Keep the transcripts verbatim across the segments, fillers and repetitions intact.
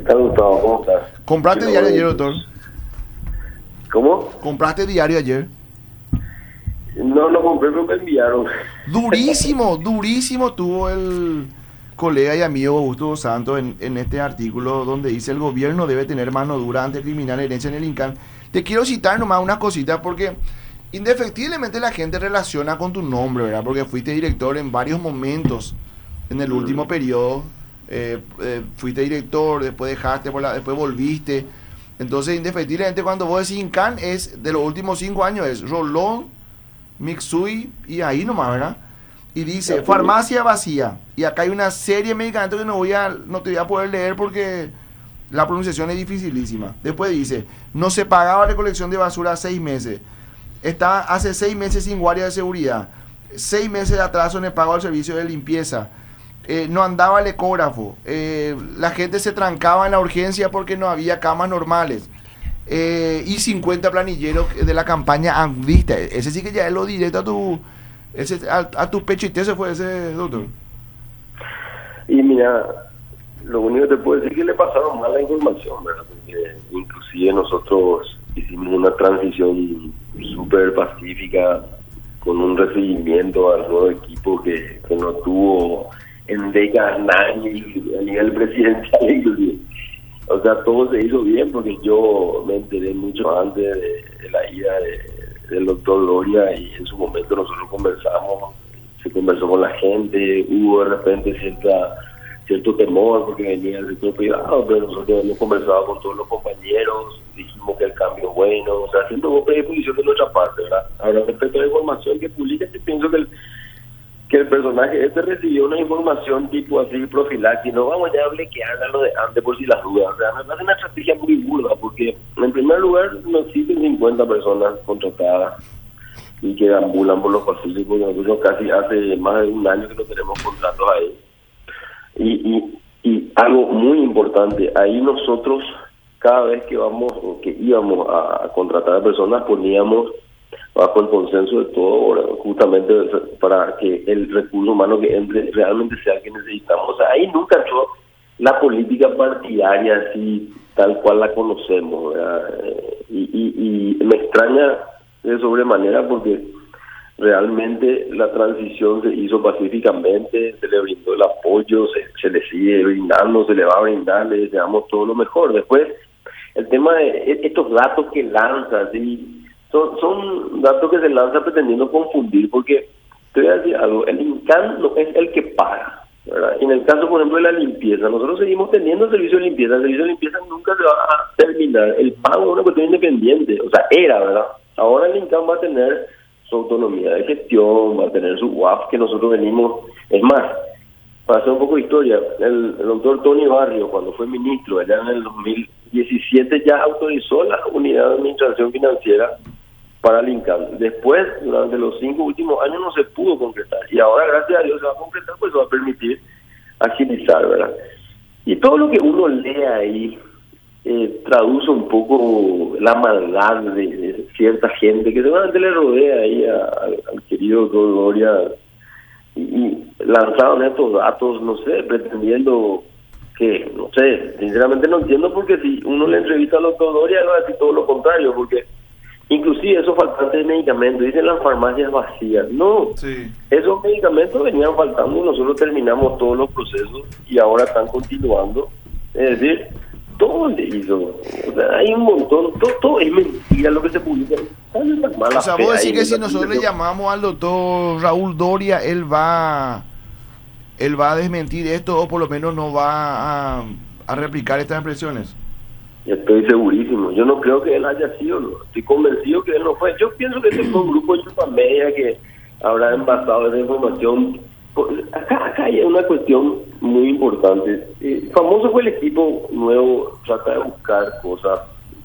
tal, Gustavo? ¿Cómo estás? ¿Compraste Sí, diario no, ayer, doctor? ¿Cómo? ¿Compraste diario ayer? No, no compré, pero me enviaron. Durísimo, durísimo tuvo el colega y amigo Augusto Dos Santos en, en este artículo donde dice el gobierno debe tener mano dura ante criminal herencia en el INCAN. Te quiero citar nomás unas cositas porque indefectiblemente la gente relaciona con tu nombre, ¿verdad? Porque fuiste director en varios momentos en el último periodo. Eh, eh, fuiste director, después dejaste, por la, después volviste. Entonces, indefectiblemente, cuando vos decís INCAN, es de los últimos cinco años, es Rolón, Mitsui y ahí nomás, ¿verdad? Y dice, farmacia vacía. Y acá hay una serie de medicamentos que no voy a, no te voy a poder leer porque la pronunciación es dificilísima. Después dice, no se pagaba recolección de basura seis meses. Está hace seis meses sin guardia de seguridad. Seis meses de atraso en el pago del servicio de limpieza. Eh, no andaba el ecógrafo. Eh, la gente se trancaba en la urgencia porque no había camas normales. Eh, y cincuenta planilleros de la campaña Anvista. Ese sí que ya es lo directo a tu, ese, a, a tu pecho y te se fue ese, doctor. Y mira, lo único que te puedo decir es que le pasaron mal la información, ¿verdad? Porque inclusive nosotros hicimos una transición súper pacífica con un recibimiento al nuevo equipo que, que no tuvo en décadas nadie a nivel presidencial inclusive. O sea, todo se hizo bien porque yo me enteré mucho antes de, de la ida de, del doctor Gloria y en su momento nosotros conversamos, se conversó con la gente, hubo de repente cierta cierto temor porque venía del sector privado, pero nosotros hemos conversado con todos los compañeros, dijimos que el cambio es bueno, o sea, haciendo una predisposición de nuestra parte, ¿verdad? Ahora, respecto a la información que publica, yo pienso que el que el personaje este recibió una información tipo así profiláctica, no vamos ya a blequear a lo de antes por si las dudas, o sea, me parece una estrategia muy burda, porque en primer lugar no existen cincuenta personas contratadas y que ambulan por los pasillos, porque nosotros casi hace más de un año que no tenemos contratos ahí. Y, y, y algo muy importante, ahí nosotros cada vez que vamos o que íbamos a contratar a personas poníamos bajo el consenso de todo, justamente para que el recurso humano que entre realmente sea el que necesitamos. O sea, ahí nunca entró la política partidaria así, tal cual la conocemos, ¿verdad? Y, y, y me extraña de sobremanera porque realmente la transición se hizo pacíficamente, se le brindó el apoyo, se, se le sigue brindando, se le va a brindar, le deseamos todo lo mejor. Después, el tema de estos datos que lanza, ¿sí? Son, son datos que se lanzan pretendiendo confundir, porque te voy a decir algo, el INCAN no es el que paga, ¿verdad? En el caso, por ejemplo, de la limpieza, nosotros seguimos teniendo el servicio de limpieza, el servicio de limpieza nunca se va a terminar, el pago es una cuestión independiente, o sea, era, ¿verdad? Ahora el INCAN va a tener su autonomía de gestión, va a tener su U A F, que nosotros venimos, es más, para hacer un poco de historia, el, el doctor Tony Barrio, cuando fue ministro, allá en el dos mil diecisiete ya autorizó la unidad de administración financiera para el INCAN. Después, durante los cinco últimos años no se pudo concretar y ahora, gracias a Dios, se va a concretar, pues se va a permitir agilizar, ¿verdad? Y todo lo que uno lee ahí eh, traduce un poco la maldad de, de cierta gente que seguramente le rodea ahí a, a, al querido doctor Gloria y, y lanzaron estos datos, no sé, pretendiendo que, no sé, sinceramente no entiendo, porque si uno le entrevista al doctor Gloria va a decir todo lo contrario, porque inclusive esos faltantes de medicamentos, dicen las farmacias vacías. No, sí. Esos medicamentos venían faltando y nosotros terminamos todos los procesos y ahora están continuando. Es decir, todo le hizo. O sea, hay un montón, todo, todo es mentira lo que se publica. O sea, vos decís que si nosotros le llamamos al doctor Raúl Doria, él va, él va a desmentir esto o por lo menos no va a, a replicar estas impresiones. Estoy segurísimo. Yo no creo que él haya sido, no. Estoy convencido que él no fue. Yo pienso que este fue un grupo de chupamedia que habrá envasado esa información. Acá, acá hay una cuestión muy importante. Eh, famoso fue el equipo nuevo, trata de buscar cosas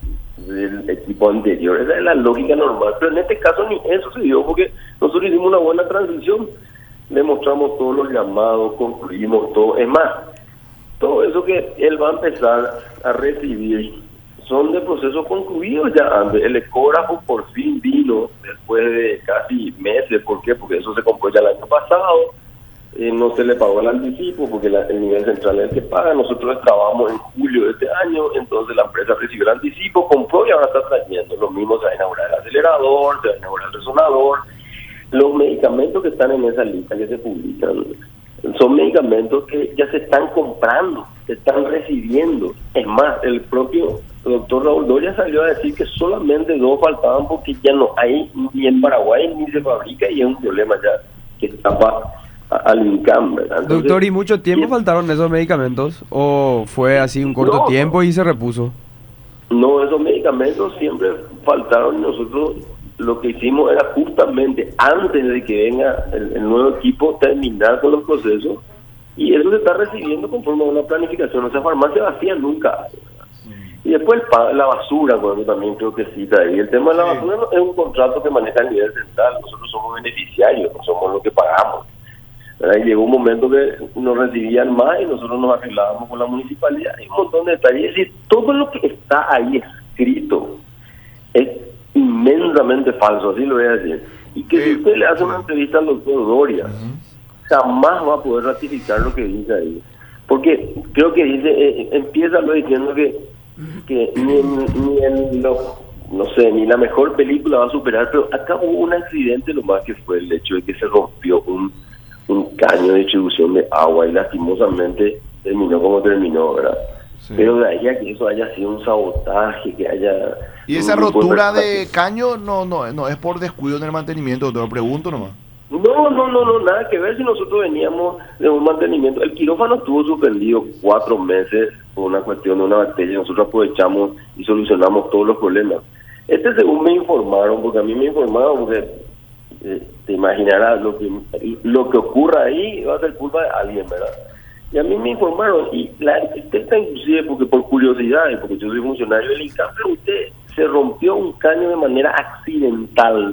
del equipo anterior. Esa es la lógica normal. Pero en este caso ni eso se dio, porque nosotros hicimos una buena transición. Demostramos todos los llamados, concluimos todo. Es más, todo eso que él va a empezar a recibir son de procesos concluidos ya antes. El ecógrafo por fin vino después de casi meses. ¿Por qué? Porque eso se compró ya el año pasado. eh, no se le pagó el anticipo porque la, el nivel central es el que paga. Nosotros acabamos en julio de este año, entonces la empresa recibió el anticipo, compró y ahora está trayendo. Lo mismo se va a inaugurar el acelerador, se va a inaugurar el resonador. Los medicamentos que están en esa lista que se publican son medicamentos que ya se están comprando, se están recibiendo. Es más, el propio doctor Raúl Doria salió a decir que solamente dos faltaban porque ya no hay ni en Paraguay ni se fabrica y es un problema ya que tapa al INCAM, ¿verdad? Entonces, doctor, ¿y mucho tiempo y, faltaron esos medicamentos? ¿O fue así un corto no, tiempo y se repuso? No, esos medicamentos siempre faltaron. Nosotros lo que hicimos era justamente antes de que venga el, el nuevo equipo terminar con los procesos y eso se está recibiendo conforme a una planificación. O sea, farmacia vacía nunca hay. Y después la basura, bueno, también creo que cita ahí. El tema de la basura no es un contrato que maneja el nivel central. Nosotros somos beneficiarios, no somos los que pagamos. ¿Verdad? Y llegó un momento que nos recibían más y nosotros nos arreglábamos con la municipalidad. Hay un montón de detalles. Es decir, todo lo que está ahí escrito es inmensamente falso, así lo voy a decir. Y que si usted le hace una entrevista al doctor Doria, jamás va a poder ratificar lo que dice ahí. Porque creo que dice, eh, empieza lo diciendo que, que ni, en, ni en lo, no sé, ni la mejor película va a superar, pero acá hubo un accidente, lo más que fue el hecho de que se rompió un, un caño de distribución de agua y lastimosamente terminó como terminó, ¿verdad? Sí. Pero de ahí a que eso haya sido un sabotaje, que haya... ¿Y esa rotura de caño no no no es por descuido en el mantenimiento? Te lo pregunto nomás. No, no, no, no, nada que ver. Si nosotros veníamos de un mantenimiento, el quirófano estuvo suspendido cuatro meses por una cuestión de una bacteria. Nosotros aprovechamos y solucionamos todos los problemas. Este, según me informaron, porque a mí me informaron, porque eh, te imaginarás lo que lo que ocurra ahí va a ser culpa de alguien, ¿verdad? Y a mí me informaron, y la arquitecta inclusive, porque por curiosidad, y porque yo soy funcionario del INCAM, pero usted se rompió un caño de manera accidental,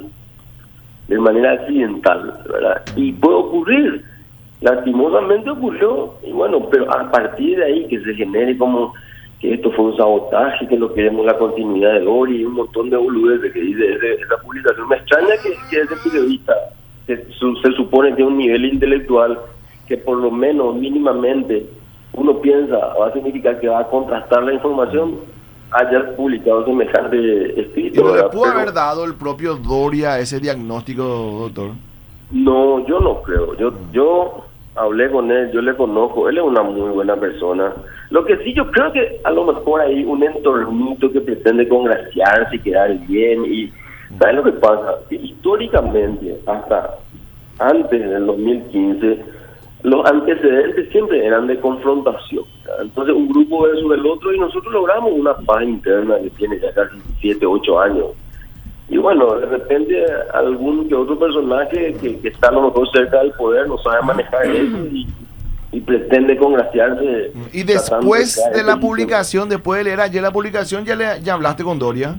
de manera accidental, ¿verdad? Y puede ocurrir, lastimosamente ocurrió, y bueno, pero a partir de ahí que se genere como que esto fue un sabotaje, que no queremos la continuidad de Doria y un montón de boludeces que dice ese, esa publicación. Me extraña que, que ese periodista que su, se supone que es un nivel intelectual que por lo menos mínimamente uno piensa va a significar que va a contrastar la información, haya publicado semejante escrito. ¿Y no le ¿verdad? pudo Pero, haber dado el propio Doria ese diagnóstico, doctor? No, yo no creo. Yo yo hablé con él, yo le conozco, él es una muy buena persona. Lo que sí yo creo que a lo mejor hay un entornito que pretende congraciarse y quedar bien. Y ¿sabes lo que pasa? Que históricamente, hasta antes del dos mil quince, los antecedentes siempre eran de confrontación, ¿verdad? Entonces un grupo versus el otro y nosotros logramos una paz interna que tiene ya casi siete, ocho años. Y bueno, de repente algún que otro personaje que, que está a lo mejor cerca del poder no sabe manejar eso y, y pretende congraciarse. Y después de, de la publicación, después de leer ayer la publicación, ¿ya, le, ya hablaste con Doria?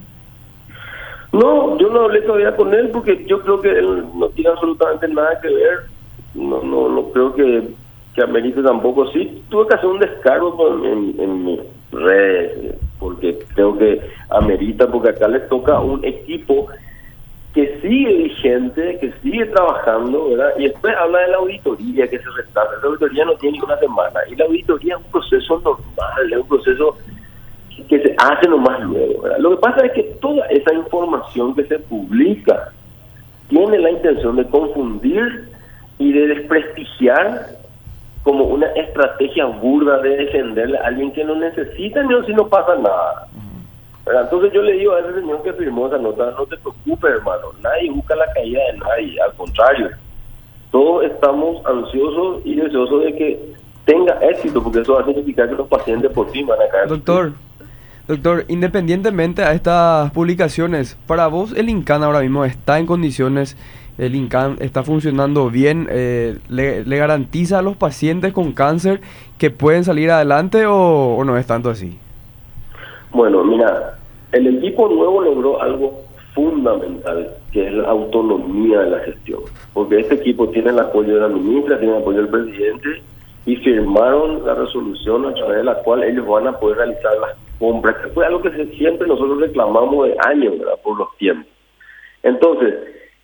No, yo no hablé todavía con él porque yo creo que él no tiene absolutamente nada que ver. No, no, no creo que, que amerite tampoco. Sí, tuve que hacer un descargo en, en mis redes, porque creo que amerita, porque acá les toca a un equipo que sigue vigente, que sigue trabajando, ¿verdad? Y después habla de la auditoría que se retrasa. La auditoría no tiene ni una semana, y la auditoría es un proceso normal, es un proceso que, que se hace nomás luego, ¿verdad? Lo que pasa es que toda esa información que se publica tiene la intención de confundir y de desprestigiar como una estrategia burda de defenderle a alguien que no necesita ni si no pasa nada. ¿Verdad? Entonces yo le digo a ese señor que firmó esa nota, no te preocupes, hermano, nadie busca la caída de nadie, al contrario, todos estamos ansiosos y deseosos de que tenga éxito, porque eso va a significar que los pacientes por fin van a caer. Doctor, doctor, independientemente a estas publicaciones, para vos el INCAN ahora mismo está en condiciones, el INCAN está funcionando bien, eh, le, le garantiza a los pacientes con cáncer que pueden salir adelante o, o no es tanto así? Bueno, mira, el equipo nuevo logró algo fundamental, que es la autonomía de la gestión, porque este equipo tiene el apoyo de la ministra, tiene el apoyo del presidente y firmaron la resolución a través de la cual ellos van a poder realizar las compras, que fue algo que siempre nosotros reclamamos de años, ¿verdad? Por los tiempos. Entonces,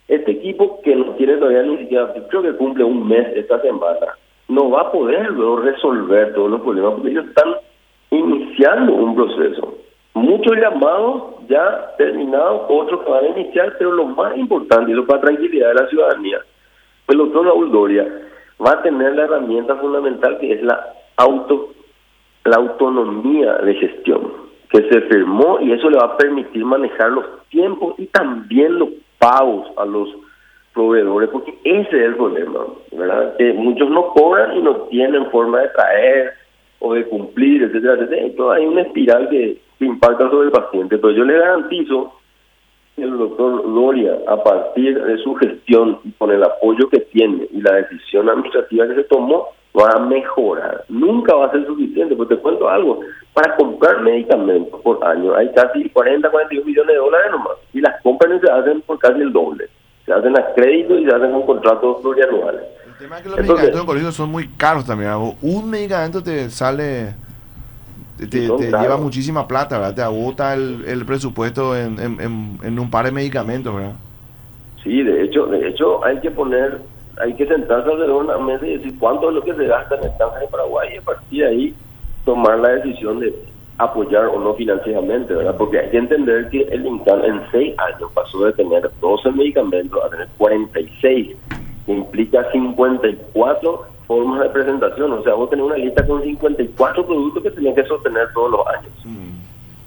Este equipo que no tiene todavía ni siquiera, creo que cumple un mes esta semana, no va a poder luego resolver todos los problemas porque ellos están iniciando un proceso. Muchos llamados ya terminados, otros que van a iniciar, pero lo más importante, y lo para tranquilidad de la ciudadanía, el doctor Raúl Doria va a tener la herramienta fundamental que es la auto, la autonomía de gestión, que se firmó, y eso le va a permitir manejar los tiempos y también los pagos a los proveedores, porque ese es el problema, ¿verdad? Que muchos no cobran y no tienen forma de traer o de cumplir, etcétera, etcétera. Entonces hay una espiral que, que impacta sobre el paciente. Pero yo le garantizo que el doctor Doria, a partir de su gestión y con el apoyo que tiene y la decisión administrativa que se tomó, va a mejorar. Nunca va a ser suficiente, porque te cuento algo, para comprar medicamentos por año hay casi cuarenta, cuarenta y un millones de dólares nomás, y las compras no se hacen por casi el doble. Se hacen a crédito y se hacen con contratos plurianuales. El tema es que los Entonces, medicamentos oncológicos son muy caros también. Un medicamento te sale, te, te, te lleva muchísima plata, ¿verdad? Te agota el, el presupuesto en, en, en, en un par de medicamentos, ¿verdad? Sí, de hecho, de hecho hay que poner, hay que sentarse alrededor de una mesa y decir cuánto es lo que se gasta en el cáncer de Paraguay, y a partir de ahí tomar la decisión de apoyar o no financieramente, ¿verdad? Porque hay que entender que el INCAN en seis años pasó de tener doce medicamentos a tener cuarenta y seis, que implica cincuenta y cuatro formas de presentación. O sea, vos tenés una lista con cincuenta y cuatro productos que tenés que sostener todos los años. Mm.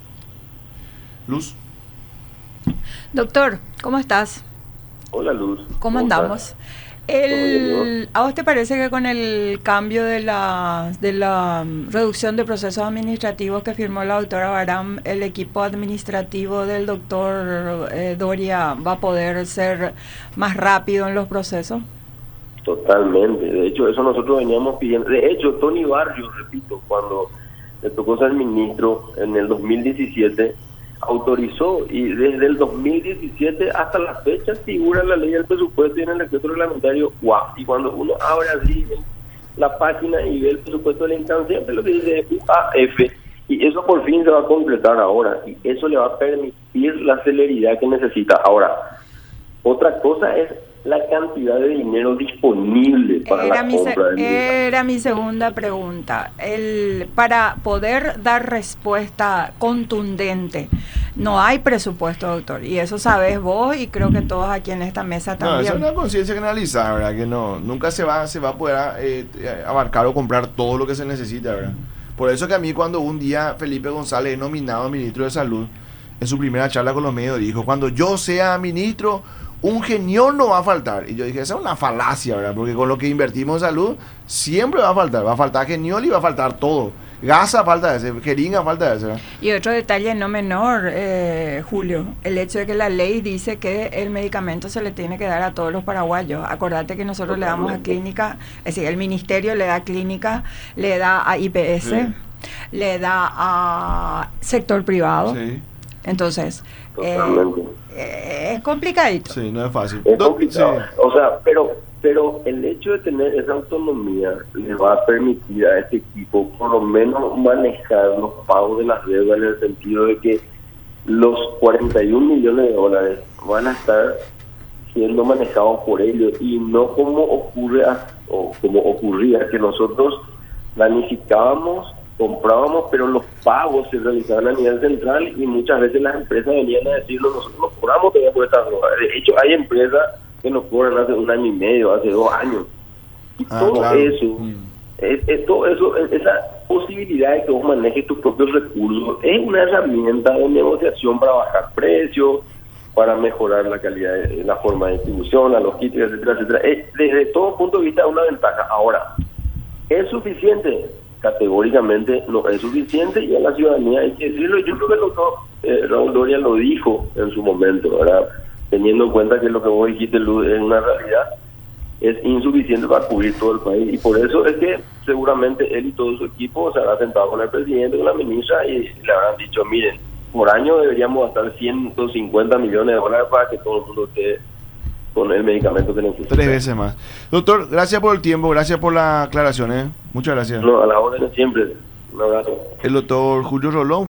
Luz. Doctor, ¿cómo estás? Hola, Luz. ¿Cómo, ¿Cómo andamos? Estás? El, ¿A vos te parece que con el cambio de la, de la reducción de procesos administrativos que firmó la doctora Baram, el equipo administrativo del doctor eh, Doria va a poder ser más rápido en los procesos? Totalmente. De hecho, eso nosotros veníamos pidiendo. De hecho, Tony Barrios, repito, cuando le tocó ser ministro en el dos mil diecisiete, autorizó, y desde el dos mil diecisiete hasta la fecha figura la ley del presupuesto y en el decreto reglamentario U A F. Y cuando uno abre así la página y ve el presupuesto de la instancia, siempre lo que dice U A F, y eso por fin se va a concretar ahora, y eso le va a permitir la celeridad que necesita. Ahora, otra cosa es la cantidad de dinero disponible para era la mi compra del Era mi segunda pregunta. El, para poder dar respuesta contundente, no hay presupuesto, doctor, y eso sabes vos y creo que todos aquí en esta mesa también. No, es una conciencia generalizada, ¿verdad? Que no, nunca se va, se va a poder eh, abarcar o comprar todo lo que se necesita, ¿verdad? Por eso que a mí cuando un día Felipe González es nominado ministro de Salud, en su primera charla con los medios dijo, cuando yo sea ministro, un genión no va a faltar. Y yo dije, esa es una falacia, ¿verdad? Porque con lo que invertimos en salud, siempre va a faltar. Va a faltar geniol y va a faltar todo. Gasa falta ese, jeringa falta ese, ¿verdad? Y otro detalle no menor, eh, Julio, el hecho de que la ley dice que el medicamento se le tiene que dar a todos los paraguayos. Acordate que nosotros le damos a clínica, es decir, el ministerio le da a clínica, le da a I P S, sí, le da a sector privado. Sí. Entonces, eh, eh, es complicadito. Sí, no es fácil. Es complicado. Sí. O sea, pero pero el hecho de tener esa autonomía le va a permitir a este equipo por lo menos manejar los pagos de las deudas, en el sentido de que los cuarenta y un millones de dólares van a estar siendo manejados por ellos, y no como ocurre o como ocurría que nosotros planificábamos, comprábamos, pero los pagos se realizaban a nivel central y muchas veces las empresas venían a decirnos, nosotros nos cobramos todavía por estas drogas. De hecho, hay empresas que nos cobran hace un año y medio, hace dos años. Y ah, todo claro. eso, mm. es, es, todo eso, es, esa posibilidad de que vos manejes tus propios recursos, es una herramienta de negociación para bajar precios, para mejorar la calidad, de la forma de distribución, la logística, etcétera, etcétera. Es, desde todo punto de vista, una ventaja. Ahora, ¿es suficiente? Categóricamente no es suficiente, y a la ciudadanía hay que decirlo. Yo creo que el doctor eh, Raúl Doria lo dijo en su momento, ¿verdad? Teniendo en cuenta que lo que vos dijiste, Luz, es una realidad, es insuficiente para cubrir todo el país, y por eso es que seguramente él y todo su equipo se habrán sentado con el presidente, con la ministra, y le habrán dicho, miren, por año deberíamos gastar ciento cincuenta millones de dólares para que todo el mundo esté con el medicamento que necesita. Tres veces más. Doctor, gracias por el tiempo, gracias por la aclaración, ¿eh? Muchas gracias. No, a la orden siempre. Un abrazo. El doctor Julio Rolón.